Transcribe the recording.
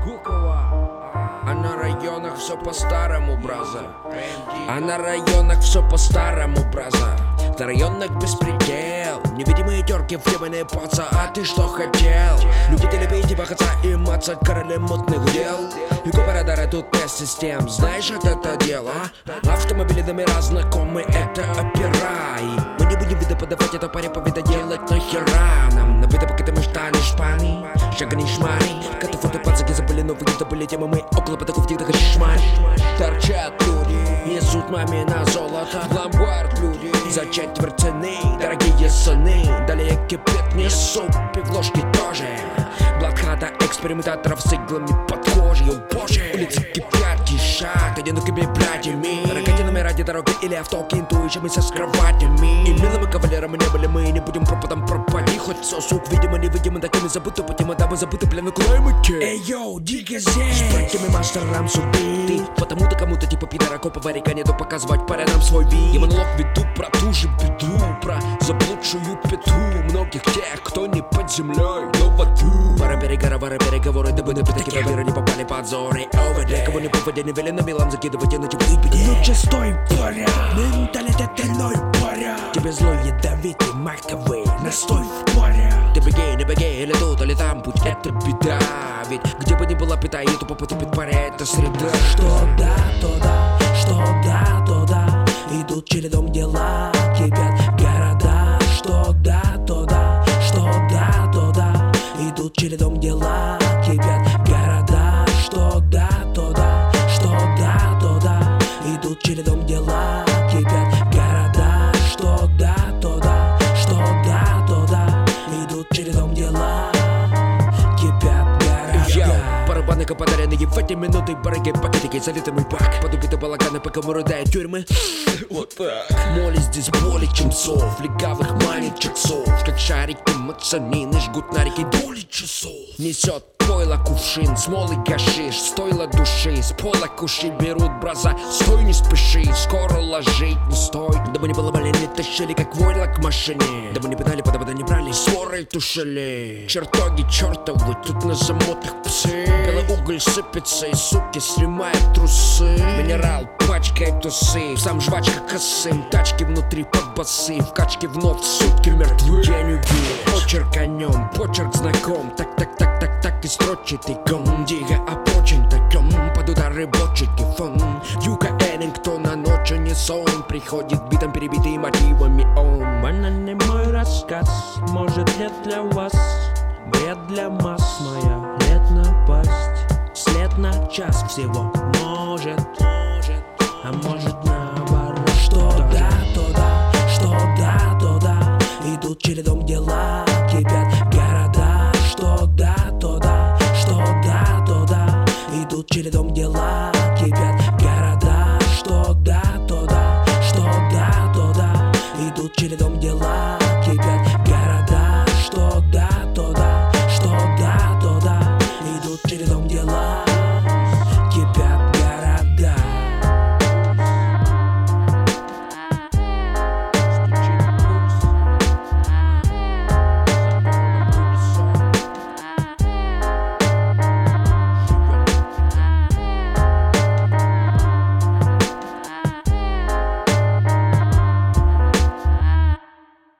А на районах все по-старому, браза. А на районах все по-старому, браза. На районах беспредел, невидимые терки, втебанные поца. А ты что хотел? Любители пить и бахаться и маться, короли мутных дел. И купа радара тут без систем, знаешь это дело? Автомобили номера знакомы, это опера. И мы не будем вида подавать, это паре повида делать нахера нам. На вида пока мы штаны, шпаны, шагани шмари. Коты фото пацаки забыли, новые забыли темы. Мы около потоков тихо шмарь. Торчат люди, несут маме на золото. В ломбард люди, за четверть цены, дорогие сыны. Далее кипит, несут пивложки тоже. Блокада экспериментаторов с иглами под кожей. О боже, улицы кипят, кишат одинокими братьями. Ракетинами ради дороги или авто, интующимися с кроватями. И милыми кавалерами не были мы, не будем пропадом пропади. Хоть сосук, видимо, невидимо, такими забыты путем, да мы забыты, блин, клаймаки. Эй, йоу, дико здесь. С братьями мастерам судьбы. Потому-то кому-то типа пидора копа варика нету показывать парянам свой вид. И монолог веду про ту же беду, про заблудшую пету многих тех, кто не под землей, но в аду. Пара переговоры, дабы на пятаки по миру не попали под зоры. Для кого не попадя, не велено милам закидывать и на тебя выпить. Ну че стой, паря, менталитет иной, паря. Тебе злой, ядовитый, маковый, настой в паря. Ты беги, не беги, или тут, или там, путь это беда. Ведь где бы ни была пята, и тупо потупит паря, это среда. Что да, то да, что да, то да. Идут чередом дела, кипят города. Что да, то да, что да, то да. Идут чередом дела, кипят города. Что да, то да, что да, то да. Идут чередом дела, кипят города. Что да, то да, что да, то да. Идут чередом дела, кипят города. Барабаны подаренные в эти минуты, барыги, пакетики, залитый мой бак. Подубиты балаганы, пока рыдают тюрьмы. Вот так. Моли здесь более чем сов, легавых манит часов. Как шарики мацанины жгут на реке доли часов. Несет пойло кувшин, смолы гашиш, стойло души. С пола куши берут браза, стой не спеши, скоро ложить не стой. Дабы не было боли, не тащили, как войло к машине. Дабы не пинали, подобно не брали, сворой тушили. Чертоги чертовы, тут на замотах псы. Белый уголь сыпется, и суки снимают трусы. Минерал пачкает усы, сам жвачка косым. Тачки внутри под басы, в качке вновь сутки мертвы. День убит, почерк о нем, почерк знаком. Так и строчит и гом. Дига о очень таком, под удары бочек и фон. Юга Эллингтона, ночь не сон. Приходит битом, перебитый мотивами он. Банальный мой рассказ, может лет для вас. Бред для масс, моя лет напасть. След на час всего, может, а может наоборот. Что да, то да, что да, то да. Идут чередом дела, кипят